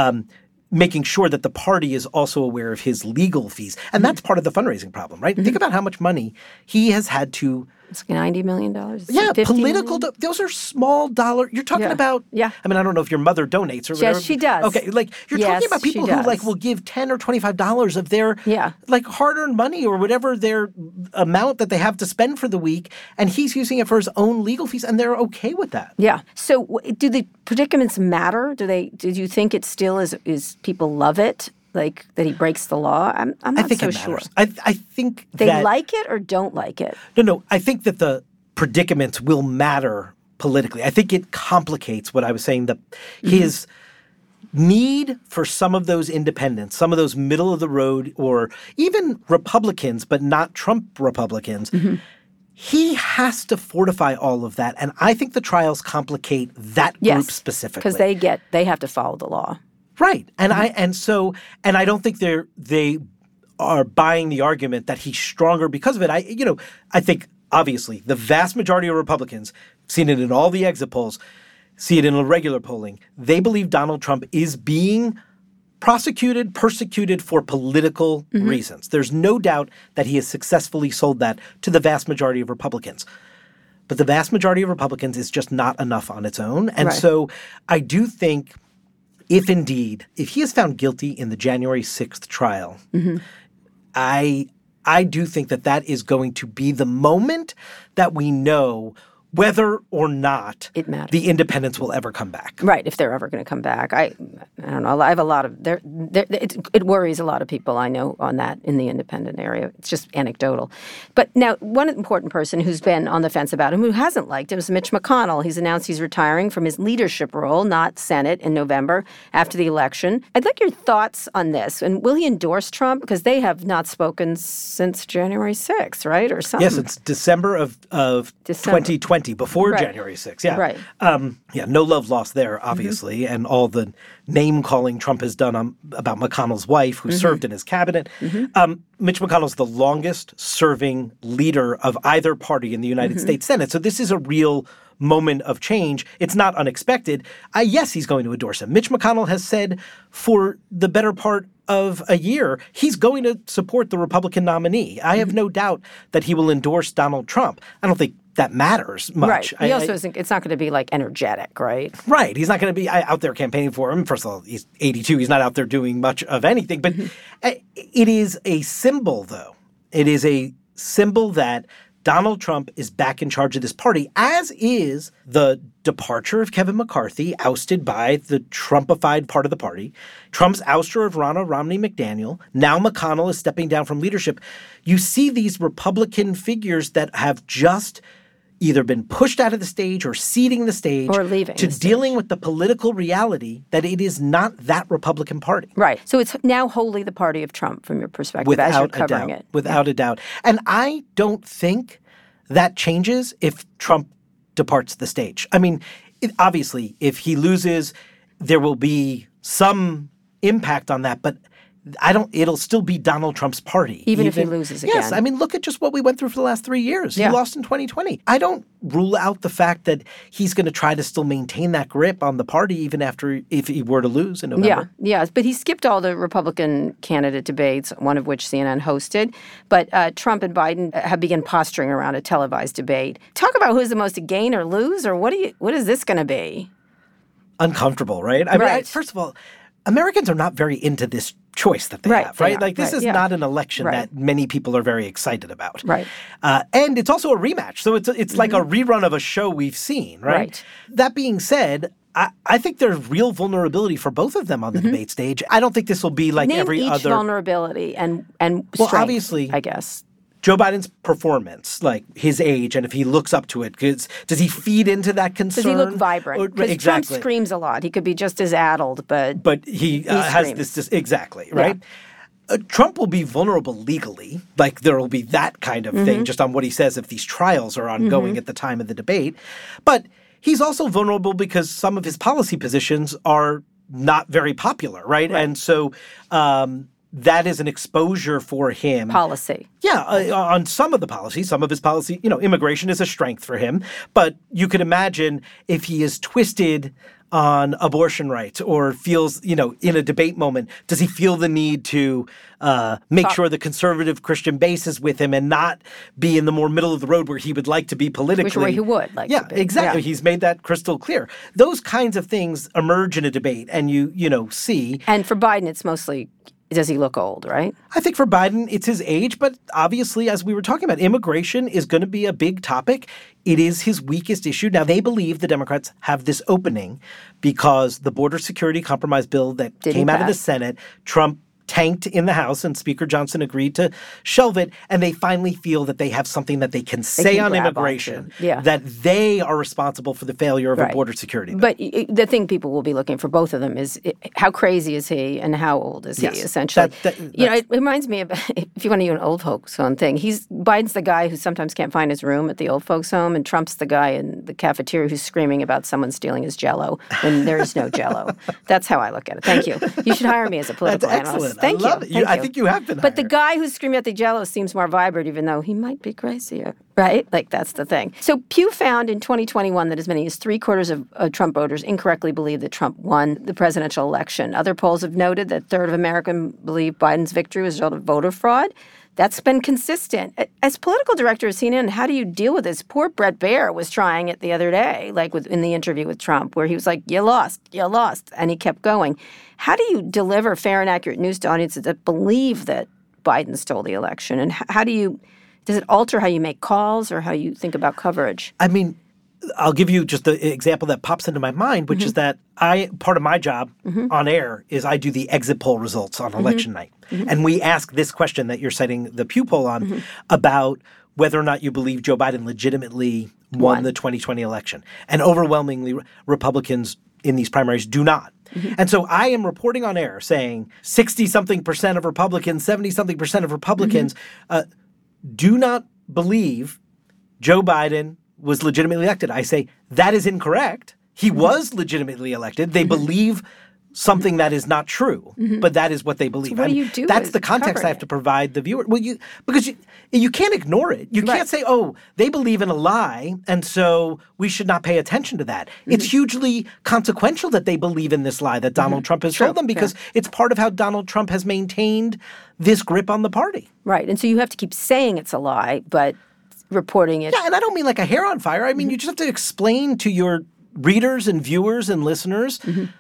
Making sure that the party is also aware of his legal fees. And that's part of the fundraising problem, right? Think about how much money he has had to... It's like $90 million. Yeah, political... those are small dollar... You're talking about... Yeah. I mean, I don't know if your mother donates or whatever. Yes, she does. Okay, like, you're talking about people who, like, will give $10 or $25 of their, like, hard-earned money or whatever their amount that they have to spend for the week, and he's using it for his own legal fees, and they're okay with that. Yeah. So do the predicaments matter? Do you think it still is people love it? Like, that he breaks the law? I'm not so sure. I think they like it or don't like it? No. I think that the predicaments will matter politically. I think it complicates what I was saying, that his need for some of those independents, some of those middle of the road, or even Republicans, but not Trump Republicans, he has to fortify all of that. And I think the trials complicate that group specifically. Because they have to follow the law. Right. And I don't think they are buying the argument that he's stronger because of it. I think obviously the vast majority of Republicans, seen it in all the exit polls, see it in irregular polling. They believe Donald Trump is being prosecuted, persecuted for political reasons. There's no doubt that he has successfully sold that to the vast majority of Republicans. But the vast majority of Republicans is just not enough on its own. And so I do think if he is found guilty in the January 6th trial, I do think that is going to be the moment that we know whether or not the independents will ever come back. Right, if they're ever going to come back. I don't know. I have a lot of it worries a lot of people I know on that in the independent area. It's just anecdotal. But now, one important person who's been on the fence about him, who hasn't liked him, is Mitch McConnell. He's announced he's retiring from his leadership role, not Senate, in November after the election. I'd like your thoughts on this. And will he endorse Trump? Because they have not spoken since January 6th, right? Or something. Yes, it's December of 2020. Before January 6th, yeah. Right. No love lost there, obviously, and all the name-calling Trump has done about McConnell's wife, who served in his cabinet. Mitch McConnell's the longest-serving leader of either party in the United States Senate, so this is a real moment of change. It's not unexpected. Yes, he's going to endorse him. Mitch McConnell has said for the better part of a year, he's going to support the Republican nominee. I have no doubt that he will endorse Donald Trump. I don't think that matters much. Right. He also isn't, it's not going to be like energetic, right? Right. He's not going to be out there campaigning for him. First of all, he's 82. He's not out there doing much of anything. But it is a symbol, though. It is a symbol that Donald Trump is back in charge of this party, as is the departure of Kevin McCarthy, ousted by the Trumpified part of the party, Trump's ouster of Ronna Romney McDaniel. Now McConnell is stepping down from leadership. You see these Republican figures that have just either been pushed out of the stage or ceding the stage or leaving to dealing with the political reality that it is not that Republican party. Right. So it's now wholly the party of Trump from your perspective as you're covering it. Without a doubt. And I don't think that changes if Trump departs the stage. I mean, obviously, if he loses, there will be some impact on that, but it'll still be Donald Trump's party. Even if he loses again. Yes. I mean, look at just what we went through for the last 3 years. He lost in 2020. I don't rule out the fact that he's going to try to still maintain that grip on the party even if he were to lose in November. Yeah. But he skipped all the Republican candidate debates, one of which CNN hosted. But Trump and Biden have begun posturing around a televised debate. Talk about who's the most to gain or lose, or what is this going to be? Uncomfortable, right? I mean, first of all, Americans are not very into this choice that they have, right? Like, this is not an election that many people are very excited about. Right. And it's also a rematch. So it's like a rerun of a show we've seen, right? That being said, I think there's real vulnerability for both of them on the debate stage. I don't think this will be like every other. Name each vulnerability and strength, well, obviously, I guess. Joe Biden's performance, like his age, and if he looks up to it, does he feed into that concern? Does he look vibrant? Because Trump screams a lot. He could be just as addled, but he has this exactly, right? Yeah. Trump will be vulnerable legally. Like, there will be that kind of thing just on what he says if these trials are ongoing at the time of the debate. But he's also vulnerable because some of his policy positions are not very popular, right? And so that is an exposure for him. Policy. Yeah, on some of the policies, some of his policy, immigration is a strength for him. But you could imagine if he is twisted on abortion rights or feels, in a debate moment, does he feel the need to make sure the conservative Christian base is with him and not be in the more middle of the road where he would like to be politically? Which way he would like to be. Exactly. Yeah. He's made that crystal clear. Those kinds of things emerge in a debate and you see. And for Biden, it's mostly, does he look old, right? I think for Biden, it's his age. But obviously, as we were talking about, immigration is going to be a big topic. It is his weakest issue. Now, they believe the Democrats have this opening because the border security compromise bill that came out of the Senate, Trump tanked in the House, and Speaker Johnson agreed to shelve it, and they finally feel that they have something that they can say on immigration, that they are responsible for the failure of a border security bill. But the thing people will be looking for both of them is how crazy is he and how old is he, essentially. It reminds me of, if you want to do an old folks home thing, Biden's the guy who sometimes can't find his room at the old folks home, and Trump's the guy in the cafeteria who's screaming about someone stealing his Jell-O when there is no Jell-O. That's how I look at it. Thank you. You should hire me as a political analyst. Thank I love you. it. I think you have been But hired. the guy who's screaming at the Jell-O seems more vibrant, even though he might be crazier, right? Like, that's the thing. So Pew found in 2021 that as many as 3/4 of Trump voters incorrectly believe that Trump won the presidential election. Other polls have noted that a third of Americans believe Biden's victory was a result of voter fraud. That's been consistent. As political director of CNN, how do you deal with this? Poor Bret Baier was trying it the other day, like in the interview with Trump, where he was like, you lost, and he kept going. How do you deliver fair and accurate news to audiences that believe that Biden stole the election? And does it alter how you make calls or how you think about coverage? I mean, I'll give you just the example that pops into my mind, which is that part of my job on air is I do the exit poll results on election night. And we ask this question that you're citing the Pew poll on about whether or not you believe Joe Biden legitimately won the 2020 election. And overwhelmingly, Republicans in these primaries do not. And so I am reporting on air saying 60-something% of Republicans, 70-something% of Republicans do not believe Joe Biden was legitimately elected. I say that is incorrect. He was legitimately elected. They believe something that is not true, but that is what they believe. So what do you do? That's the context I have to provide the viewer. Well, because you can't ignore it. You can't say, oh, they believe in a lie, and so we should not pay attention to that. It's hugely consequential that they believe in this lie that Donald Trump has told them, because it's part of how Donald Trump has maintained this grip on the party. Right. And so you have to keep saying it's a lie, but reporting it. Yeah, and I don't mean like a hair on fire. I mean, you just have to explain to your readers and viewers and listeners,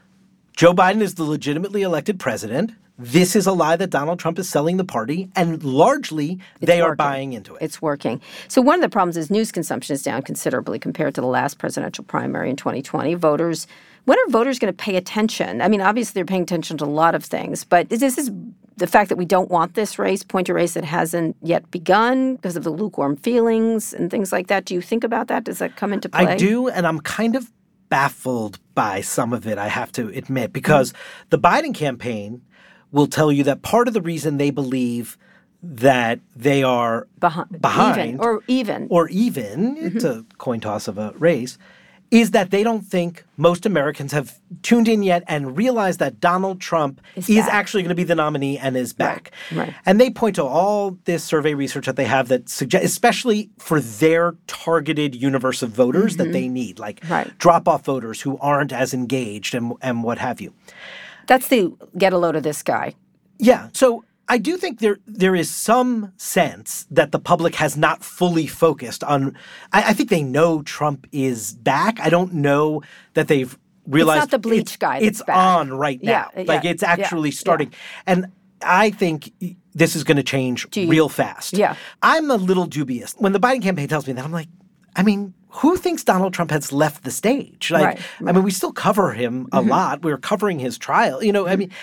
Joe Biden is the legitimately elected president. This is a lie that Donald Trump is selling the party, and largely they are buying into it. It's working. So one of the problems is news consumption is down considerably compared to the last presidential primary in 2020. When are voters going to pay attention? I mean, obviously they're paying attention to a lot of things, but this is the fact that we don't want this race, point a race that hasn't yet begun because of the lukewarm feelings and things like that. Do you think about that? Does that come into play? I do, and I'm kind of baffled by some of it, I have to admit, because the Biden campaign will tell you that part of the reason they believe that they are behind or even, it's a coin toss of a race, is that they don't think most Americans have tuned in yet and realized that Donald Trump is actually going to be the nominee and is back. Right. And they point to all this survey research that they have that suggests, especially for their targeted universe of voters that they need, like drop-off voters who aren't as engaged and what have you. That's the get a load of this guy. Yeah. So I do think there is some sense that the public has not fully focused on. I think they know Trump is back. I don't know that they've realized it's not the bleach guy. It's back. on right now. It's actually starting. And I think this is going to change real fast. Yeah. I'm a little dubious. When the Biden campaign tells me that, I'm like, I mean, who thinks Donald Trump has left the stage? Like, I mean, we still cover him a lot. We're covering his trial. You know, I mean,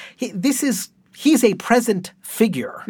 he's a present figure.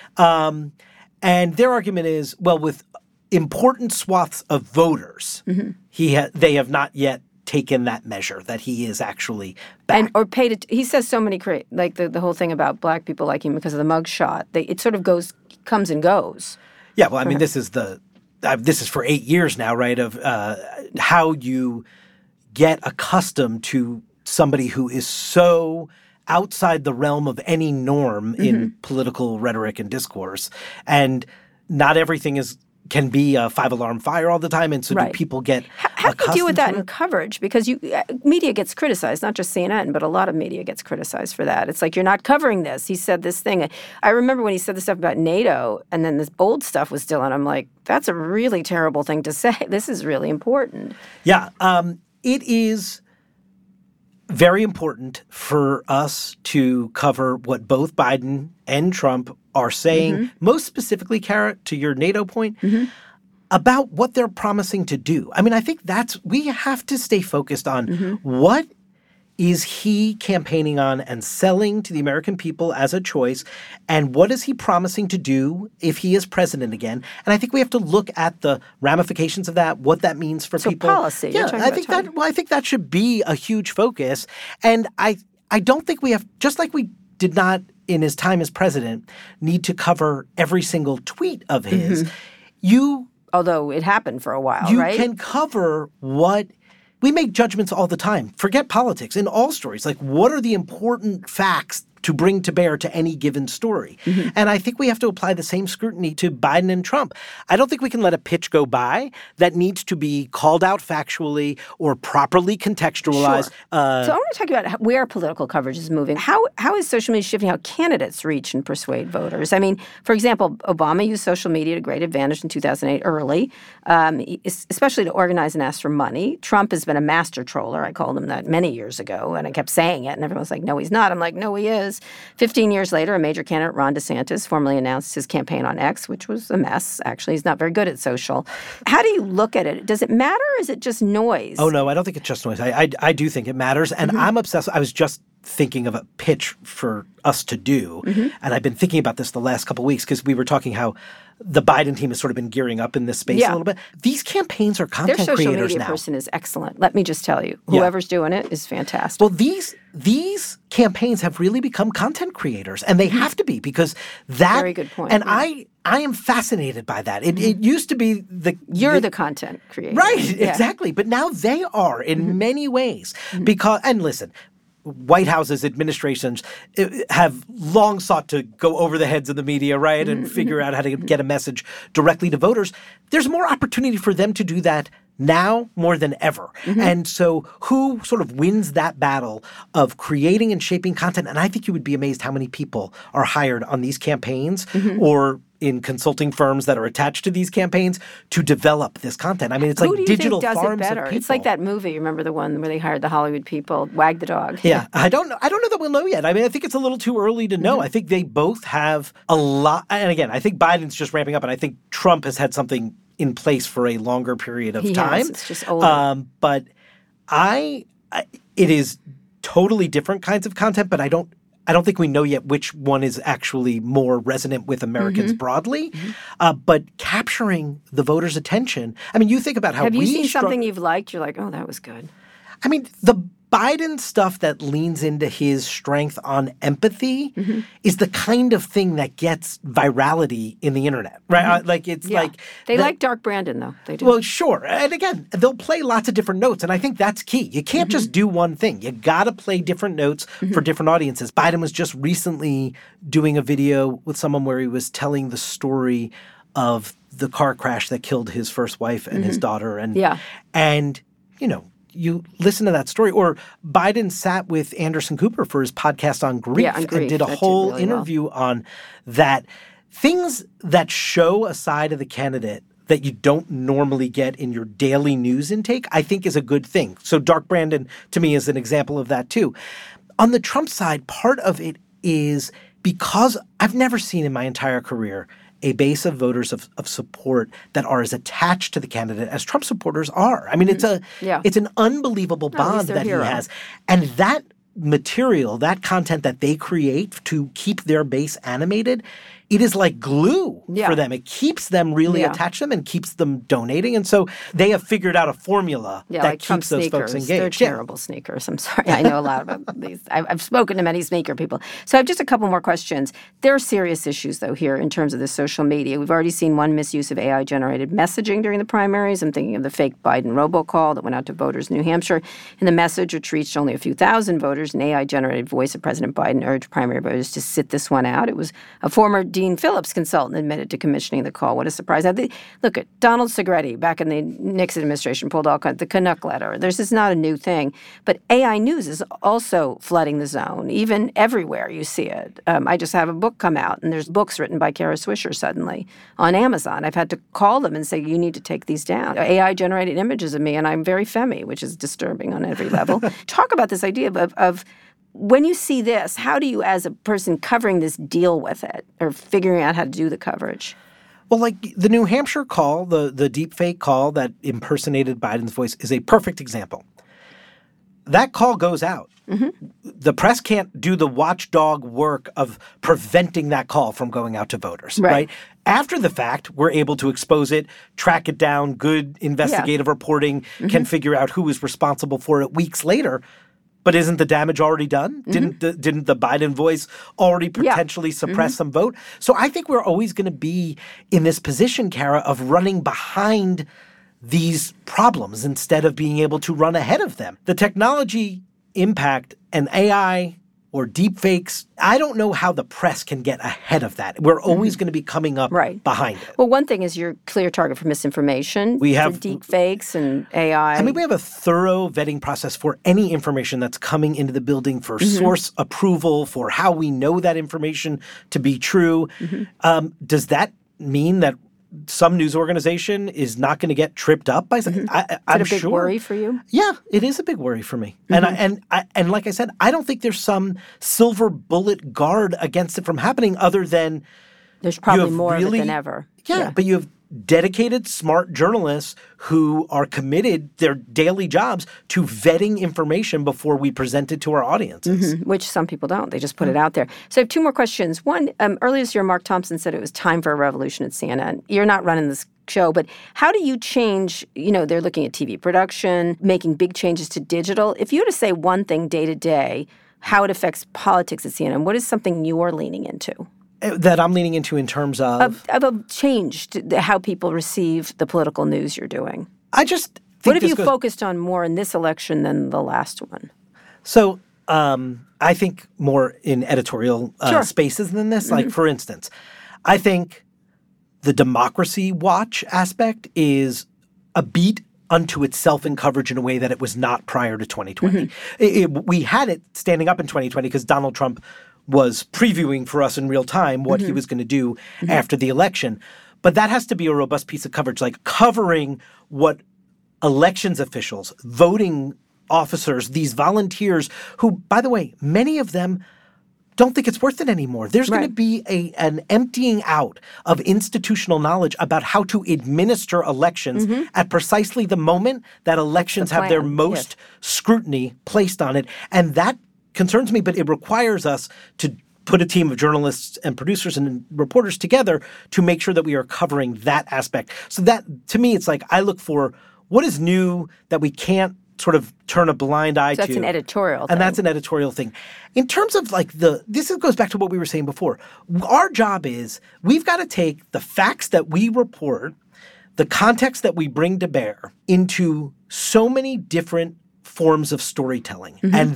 And their argument is, well, with important swaths of voters, they have not yet taken that measure that he is actually back. He says so many, like the whole thing about black people liking him because of the mugshot. It sort of comes and goes. Yeah, well, I mean, this is for 8 years now, right, of how you get accustomed to somebody who is so outside the realm of any norm in political rhetoric and discourse. And not everything can be a 5-alarm fire all the time. And so do people get How do you deal with that in coverage? Because media gets criticized, not just CNN, but a lot of media gets criticized for that. It's like, you're not covering this. He said this thing. I remember when he said the stuff about NATO, and then this bold stuff was still on. I'm like, that's a really terrible thing to say. This is really important. Yeah. It is very important for us to cover what both Biden and Trump are saying, most specifically, Kara, to your NATO point, about what they're promising to do. I mean, I think we have to stay focused on what is he campaigning on and selling to the American people as a choice, and what is he promising to do if he is president again? And I think we have to look at the ramifications of that, what that means for people. Policy. Yeah, I think that should be a huge focus. And I don't think we have, just like we did not in his time as president, need to cover every single tweet of his. Although it happened for a while, right? You can cover what. We make judgments all the time. Forget politics. In all stories, like, what are the important facts to bring to bear to any given story. Mm-hmm. And I think we have to apply the same scrutiny to Biden and Trump. I don't think we can let a pitch go by that needs to be called out factually or properly contextualized. Sure. So I want to talk about where political coverage is moving. How is social media shifting how candidates reach and persuade voters? I mean, for example, Obama used social media to great advantage in 2008 early, especially to organize and ask for money. Trump has been a master troller. I called him that many years ago, and I kept saying it, and everyone was like, no, he's not. I'm like, no, he is. 15 years later, a major candidate, Ron DeSantis, formally announced his campaign on X, which was a mess. Actually, he's not very good at social. How do you look at it? Does it matter, or is it just noise? Oh, no, I don't think it's just noise. I do think it matters, and I'm obsessed. I was just thinking of a pitch for us to do, and I've been thinking about this the last couple of weeks because we were talking how the Biden team has sort of been gearing up in this space a little bit. These campaigns are content creators now. Their social media person is excellent. Let me just tell you. Whoever's doing it is fantastic. Well, these campaigns have really become content creators, and they have to be because that— Very good point. And I am fascinated by that. It used to be You're the content creator. Right, exactly. But now they are in many ways because— and listen— White House's administrations have long sought to go over the heads of the media, right, and figure out how to get a message directly to voters. There's more opportunity for them to do that now more than ever. And so who sort of wins that battle of creating and shaping content? And I think you would be amazed how many people are hired on these campaigns or in consulting firms that are attached to these campaigns to develop this content. I mean, it's like digital farms of people. Who do you think does it better? It's like that movie. Remember the one where they hired the Hollywood people, Wag the Dog? Yeah. I don't know that we'll know yet. I mean, I think it's a little too early to know. I think they both have a lot. And again, I think Biden's just ramping up, and I think Trump has had something in place for a longer period of time. It's just older. But it is totally different kinds of content, but I don't think we know yet which one is actually more resonant with Americans broadly. But capturing the voters' attention. I mean, you think about how Have you seen something you've liked? You're like, oh, that was good. I mean, the Biden stuff that leans into his strength on empathy is the kind of thing that gets virality in the internet, right? They like Dark Brandon, though. They do. Well, sure. And again, they'll play lots of different notes, and I think that's key. You can't just do one thing. You got to play different notes for different audiences. Biden was just recently doing a video with someone where he was telling the story of the car crash that killed his first wife and his daughter, and you know, you listen to that story. Or Biden sat with Anderson Cooper for his podcast on grief, and did a whole interview on that. Things that show a side of the candidate that you don't normally get in your daily news intake, I think is a good thing. So Dark Brandon, to me, is an example of that, too. On the Trump side, part of it is because I've never seen in my entire career a base of voters of support that are as attached to the candidate as Trump supporters are. I mean, it's an unbelievable bond that he has. And that material, that content that they create to keep their base animated, it is like glue for them. It keeps them really attached to them and keeps them donating. And so they have figured out a formula that like keeps those folks engaged. They're terrible sneakers. I'm sorry. I know a lot about these. I've spoken to many sneaker people. So I have just a couple more questions. There are serious issues, though, here in terms of the social media. We've already seen one misuse of AI-generated messaging during the primaries. I'm thinking of the fake Biden robocall that went out to voters in New Hampshire. In the message, which reached only a few thousand voters, an AI-generated voice of President Biden urged primary voters to sit this one out. It was a former Dean Phillips consultant admitted to commissioning the call. What a surprise. Look at Donald Segretti back in the Nixon administration pulled all kinds, the Canuck letter. This is not a new thing. But AI news is also flooding the zone, even everywhere you see it. I just have a book come out, and there's books written by Kara Swisher suddenly on Amazon. I've had to call them and say, you need to take these down. AI-generated images of me, and I'm very femmy, which is disturbing on every level. Talk about this idea of when you see this, how do you, as a person covering this, deal with it or figuring out how to do the coverage? Well, like the New Hampshire call, the deep fake call that impersonated Biden's voice is a perfect example. That call goes out. The press can't do the watchdog work of preventing that call from going out to voters, right? After the fact, we're able to expose it, track it down, good investigative reporting, can figure out who was responsible for it weeks later. But isn't the damage already done? Didn't the Biden voice already potentially suppress some vote? So I think we're always going to be in this position, Kara, of running behind these problems instead of being able to run ahead of them. The technology impact and AI or deep fakes. I don't know how the press can get ahead of that. We're always going to be coming up behind it. Well, one thing is you're clear target for misinformation, we have for deep fakes and AI. I mean, we have a thorough vetting process for any information that's coming into the building, for source approval, for how we know that information to be true. Does that mean that some news organization is not going to get tripped up by something? I'm Is it a big worry for you? Yeah, it is a big worry for me. And like I said, I don't think there's some silver bullet guard against it from happening other than there's probably more of it than ever. Yeah, but you have dedicated, smart journalists who are committed their daily jobs to vetting information before we present it to our audiences. Which some people don't. They just put it out there. So I have two more questions. One, earlier this year, Mark Thompson said it was time for a revolution at CNN. You're not running this show, but how do you change, they're looking at TV production, making big changes to digital. If you were to say one thing day to day, how it affects politics at CNN, what is something you're leaning into? That I'm leaning into in terms of a change to how people receive the political news you're doing. I just think what have you focused on more in this election than the last one? So I think more in editorial spaces than this. Like, for instance, I think the Democracy Watch aspect is a beat unto itself in coverage in a way that it was not prior to 2020. We had it standing up in 2020 because Donald Trump was previewing for us in real time what he was going to do after the election. But that has to be a robust piece of coverage, like covering what elections officials, voting officers, these volunteers who, by the way, many of them don't think it's worth it anymore. There's going to be an emptying out of institutional knowledge about how to administer elections at precisely the moment that elections have their most scrutiny placed on it. And that concerns me, but it requires us to put a team of journalists and producers and reporters together to make sure that we are covering that aspect. So that, to me, it's like I look for what is new that we can't sort of turn a blind eye to. That's an editorial thing. And that's an editorial thing. In terms of like this goes back to what we were saying before. Our job is we've got to take the facts that we report, the context that we bring to bear into so many different forms of storytelling. And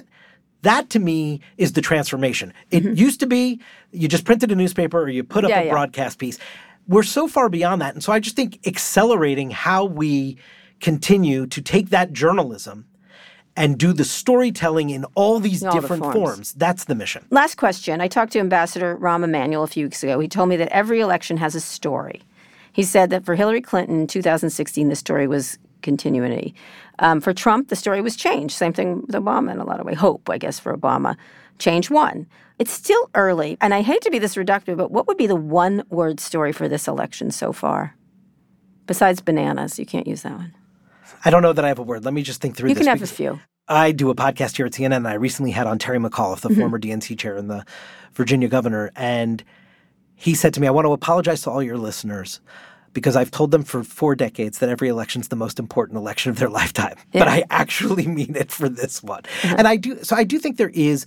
that, to me, is the transformation. It used to be you just printed a newspaper or you put up a broadcast piece. We're so far beyond that. And so I just think accelerating how we continue to take that journalism and do the storytelling in all these different forms. That's the mission. Last question. I talked to Ambassador Rahm Emanuel a few weeks ago. He told me that every election has a story. He said that for Hillary Clinton in 2016, the story was continuity. For Trump, the story was change. Same thing with Obama in a lot of ways. Hope, I guess, for Obama. Change won. It's still early, and I hate to be this reductive, but what would be the one-word story for this election so far? Besides bananas, you can't use that one. I don't know that I have a word. Let me just think through this. You can have a few. I do a podcast here at CNN, and I recently had on Terry McAuliffe, the former DNC chair and the Virginia governor, and he said to me, I want to apologize to all your listeners because I've told them for 4 decades that every election is the most important election of their lifetime. But I actually mean it for this one. And I do think there is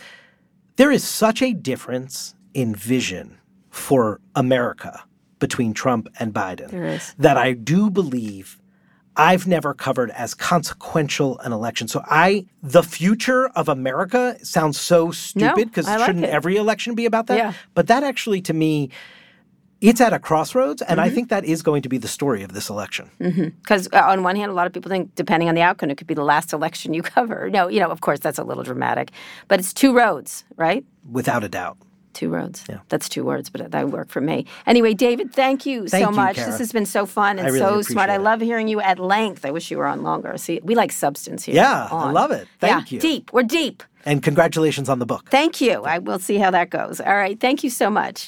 such a difference in vision for America between Trump and Biden that I do believe I've never covered as consequential an election. So the future of America sounds so stupid because shouldn't every election be about that? Yeah. But that actually, to me, it's at a crossroads, and I think that is going to be the story of this election. Because on one hand, a lot of people think, depending on the outcome, it could be the last election you cover. No, of course, that's a little dramatic. But it's 2 roads, right? Without a doubt. 2 roads. Yeah. That's 2 words, but that worked for me. Anyway, David, thank you so much. Kara. This has been so fun and so smart. I love hearing you at length. I wish you were on longer. See, we like substance here. Yeah, I love it. Thank you. Deep. We're deep. And congratulations on the book. Thank you. We'll see how that goes. All right. Thank you so much.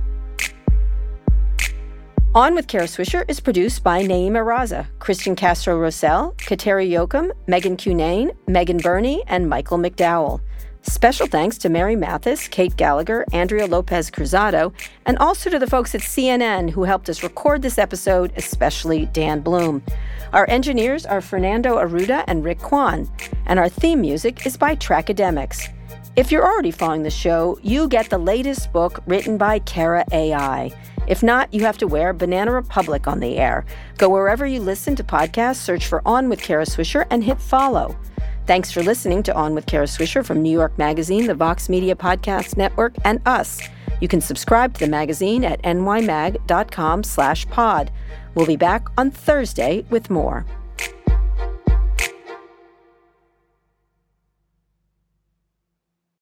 On with Kara Swisher is produced by Naeem Araza, Christian Castro-Rosell, Kateri Yoakum, Megan Cunane, Megan Burney, and Michael McDowell. Special thanks to Mary Mathis, Kate Gallagher, Andrea Lopez Cruzado, and also to the folks at CNN who helped us record this episode, especially Dan Bloom. Our engineers are Fernando Arruda and Rick Kwan, and our theme music is by Trackademics. If you're already following the show, you get the latest book written by Kara AI. If not, you have to wear Banana Republic on the air. Go wherever you listen to podcasts, search for On with Kara Swisher, and hit follow. Thanks for listening to On with Kara Swisher from New York Magazine, the Vox Media Podcast Network, and us. You can subscribe to the magazine at nymag.com/pod. We'll be back on Thursday with more.